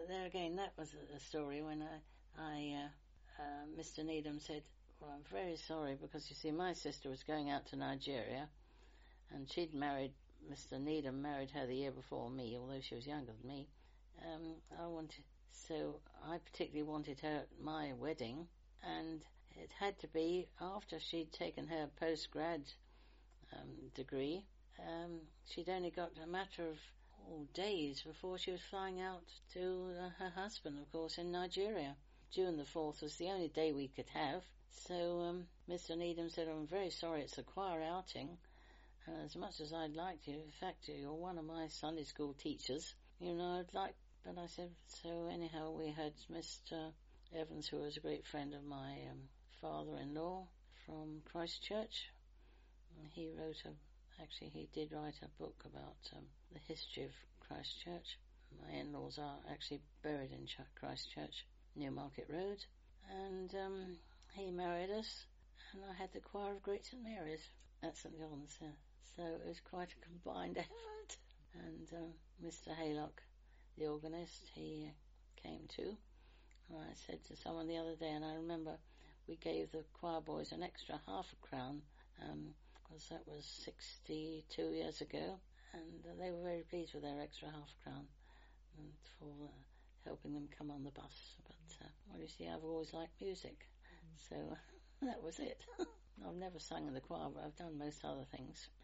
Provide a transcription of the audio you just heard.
there again, that was a story when Mr. Needham said, well, I'm very sorry, because you see, my sister was going out to Nigeria, and Mr. Needham married her the year before me, although she was younger than me. So I particularly wanted her at my wedding, and it had to be after she'd taken her post-grad degree. She'd only got a matter of days before she was flying out to her husband, of course, in Nigeria. June the 4th was the only day we could have. So Mr. Needham said, I'm very sorry, it's a choir outing, and as much as I'd like you, in fact, you're one of my Sunday school teachers, but I said, so anyhow, we had Mr. Evans, who was a great friend of my father-in-law from Christchurch. He did write a book about the history of Christchurch. My in-laws are actually buried in Christchurch, Newmarket Road, and he married us, and I had the choir of Great St Mary's at St John's. So it was quite a combined effort. And Mr. Haylock, the organist, he came too. And I said to someone the other day, and I remember we gave the choir boys an extra £0.50, because that was 62 years ago, and they were very pleased with their extra £0.50 for helping them come on the bus. But well, you see, I've always liked music, so that was it. I've never sung in the choir, but I've done most other things.